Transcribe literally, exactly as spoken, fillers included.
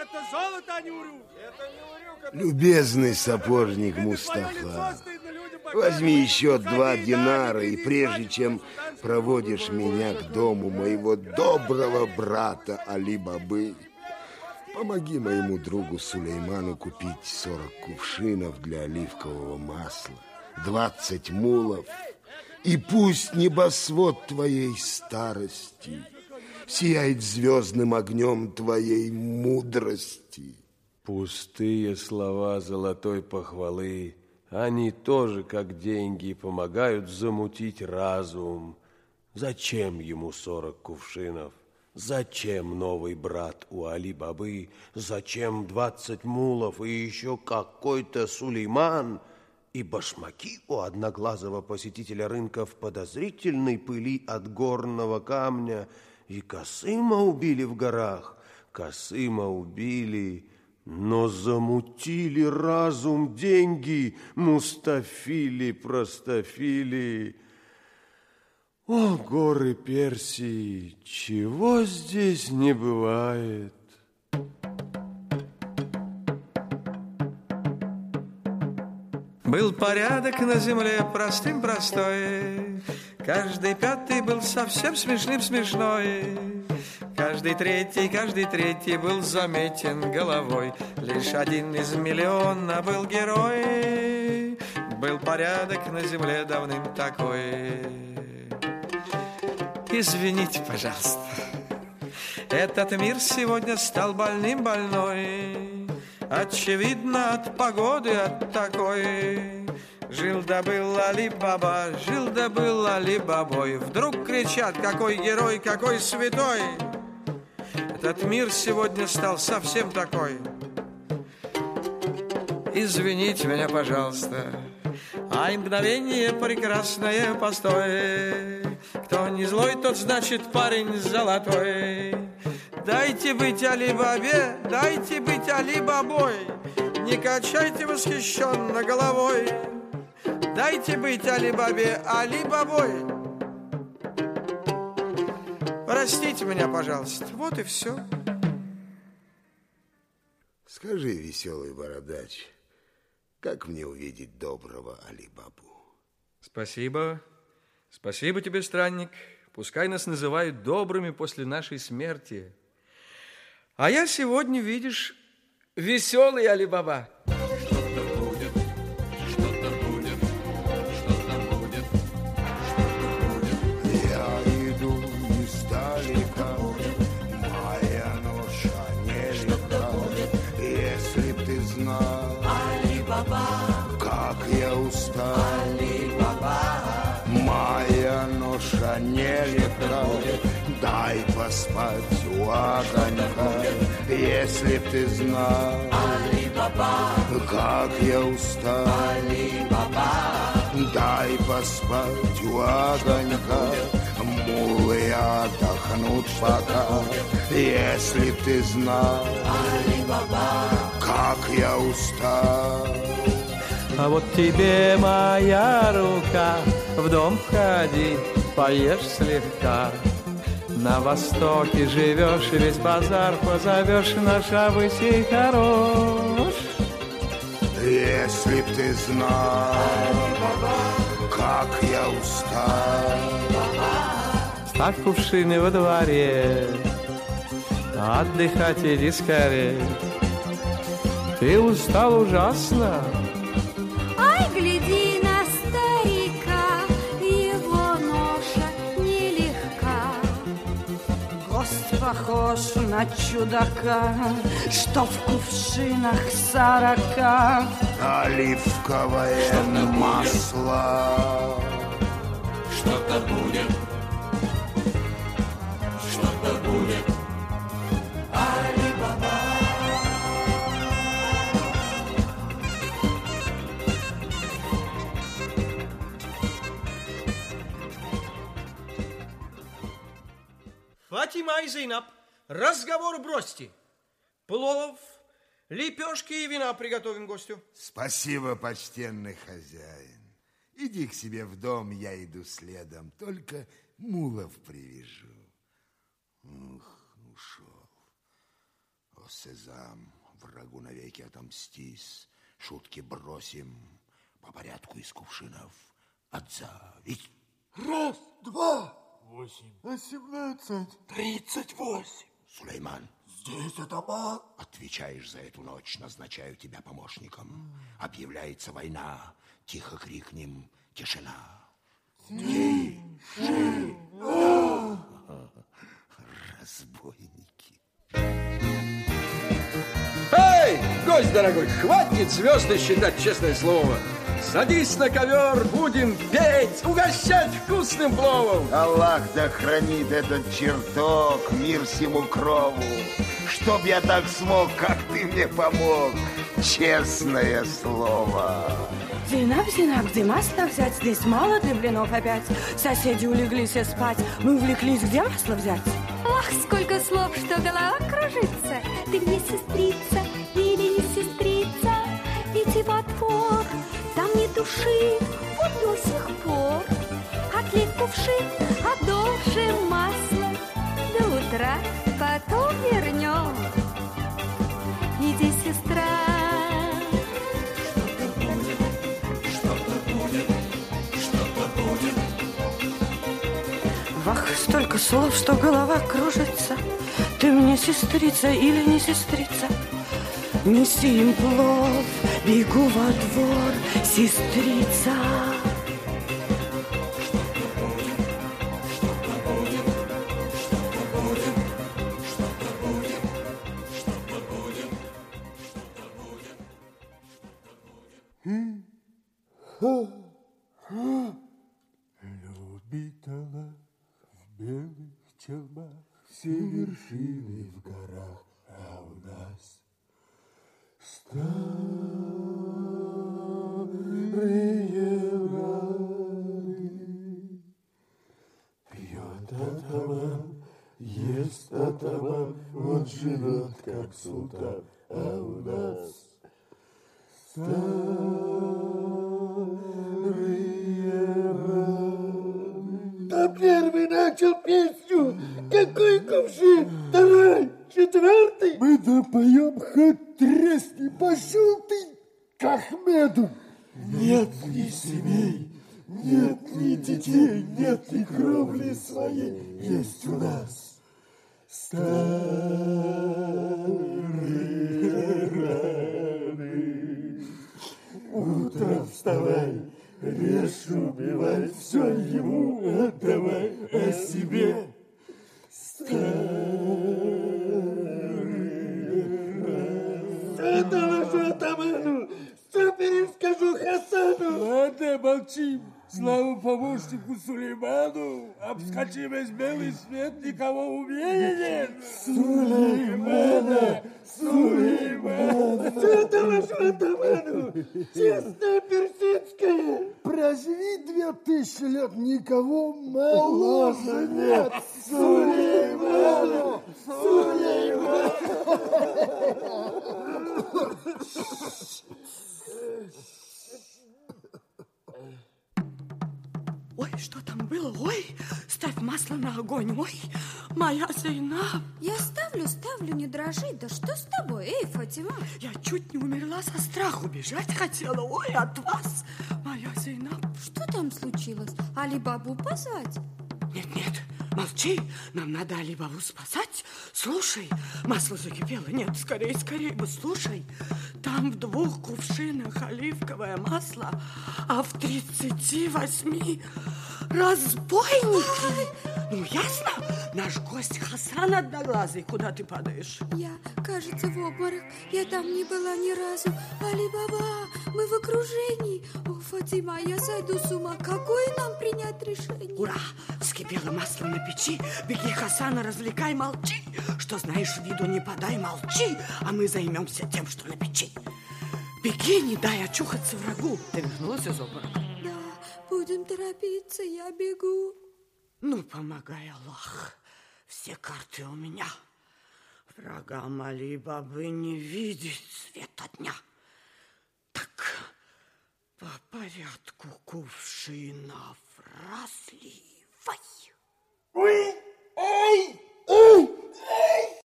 Это золото, а не урюк. Любезный сапожник Мустафа, возьми еще два динара, и прежде чем проводишь меня к дому моего доброго брата Али-Бабы, помоги моему другу Сулейману купить сорок кувшинов для оливкового масла, двадцать мулов, и пусть небосвод твоей старости сияет звездным огнем твоей мудрости. Пустые слова золотой похвалы, они тоже, как деньги, помогают замутить разум. Зачем ему сорок кувшинов? Зачем новый брат у Али-Бабы? Зачем двадцать мулов и еще какой-то Сулейман? И башмаки у одноглазого посетителя рынка в подозрительной пыли от горного камня. И Касыма убили в горах, Касыма убили, но замутили разум деньги Мустафили-простофили. О, горы Персии, чего здесь не бывает? Был порядок на земле простым простой, каждый пятый был совсем смешным смешной, каждый третий, каждый третий был заметен головой, лишь один из миллиона был герой. Был порядок на земле давным такой. Извините, пожалуйста, этот мир сегодня стал больным больной. Очевидно, от погоды, от такой. Жил да был Али-Баба, жил да был Али-Бабой. Вдруг кричат, какой герой, какой святой. Этот мир сегодня стал совсем такой. Извините меня, пожалуйста, ай, мгновение прекрасное, постой. Кто не злой, тот значит парень золотой. Дайте быть Али-Бабе, дайте быть Али-Бабой. Не качайте восхищенно головой. Дайте быть Али-Бабе, Али-Бабой. Простите меня, пожалуйста, вот и все. Скажи, веселый бородач, как мне увидеть доброго Али-Бабу? Спасибо. Спасибо тебе, странник. Пускай нас называют добрыми после нашей смерти. А я сегодня, видишь, веселый Али-Баба. Что-то будет, что-то будет, что-то будет, что-то будет. Я иду издалека, моя ноша нелегка. Если б ты знал, Али-Баба, как я устал, Али-Баба, моя ноша нелегка. Дай поспать у огонька. Если б ты знал, Али-Баба, как я устал, Али-Баба, дай поспать у огонька. Мулы отдохнут пока. Если б ты знал, Али-Баба, как я устал. А вот тебе моя рука, в дом входи, поешь слегка. На востоке живешь, весь базар позовешь, на шабасе хорош. Если б ты знал, как я устал. Ставь кувшины во дворе, отдыхать иди скорее. Ты устал ужасно. Ай, гляди на старика, его ноша нелегка. гость похож на чудака, что в кувшинах сорока. Оливковое масло. Что-то будет, что-то будет. Али-Баба. Фатима и Зейнаб, разговор бросьте. Плов, лепешки и вина приготовим гостю. Спасибо, почтенный хозяин. Иди к себе в дом, я иду следом. Только мулов привяжу. Ух, ушел. О, Сезам, врагу навеки отомстись, шутки бросим, по порядку из кувшинов отзовись. Раз, два, восемь, восемнадцать, тридцать восемь. Сулейман. Здесь атаман. Отвечаешь за эту ночь, назначаю тебя помощником. Объявляется война, тихо крикнем тишина. Тишина. Разбойники. Эй, гость дорогой, хватит звезды считать, честное слово. Садись на ковер, будем петь, угощать вкусным пловом. Аллах да хранит этот чертог, мир всему крову. Чтоб я так смог, как ты мне помог, честное слово. Зейнаб, Зейнаб, где масло взять? Здесь мало для блинов опять. Соседи улеглись спать, мы увлеклись, где масло взять? Ох, сколько слов, что голова кружится. Ты мне сестрица или не сестрица? Ведь и подпор, там не души, вот до сих пор. Отлить кувшин, одолжим масло. До утра потом вернем. Иди, сестра. Вах, столько слов, что голова кружится. Ты мне сестрица или не сестрица? Неси им плов, бегу во двор, сестрица. Любит она в белых челмах все вершины в горах, а у нас старые раны. Пьет атаман, ест атаман, он живет как султан, а у нас старые раны. Да первый начал песню. Какой кувшин? Второй, четвертый. Мы допоем, хоть тресни, пошел ты к Ахмеду. Нет ни семей, нет ни детей, нет ни кровли своей. Есть у нас старые раны. Утром вставай, режь, убивай, все ему отдавай, о себе. Все доложу атаману, все перескажу Хасану. Ладно, молчим. Слава помощнику Сулейману, обскочи весь белый свет, никого умнее нет. Сулеймана, Сулеймана. Все доложу атаману, честная персидская. Проживи две тысячи лет, никого моложе нет. Сулеймана, Сулеймана. Ой, что там было? Ой, ставь масло на огонь. Ой, моя Зейнаб. Я ставлю, ставлю, не дрожи. Да что с тобой, эй, Фатима? Я чуть не умерла со страху, бежать хотела. Ой, от вас, моя Зейнаб. Что там случилось? Али-Бабу позвать? Нет, нет, молчи, нам надо Али-Бабу спасать. Слушай, масло закипело. Нет, скорее, скорее бы, слушай. Там в двух кувшинах оливковое масло, а в тридцати восьми разбойники. Ну, ясно? Наш гость Хасан одноглазый. Куда ты падаешь? Я, кажется, в обморок. Я там не была ни разу. Али-Баба, мы в окружении. О, Фатима, я сойду с ума. Какое нам принять решение? Ура! Вскипело масло на печи. Беги, Хасана, развлекай, молчи. Что знаешь, виду не подай, молчи. А мы займемся тем, что на печи. Беги, не дай очухаться врагу. Ты вернулась из обморока? Да, будем торопиться, я бегу. Ну, помогай, Аллах. Все карты у меня. Врагам Али-Бабы не видеть света дня. Так, по порядку кувшинов разливай. Ой, эй,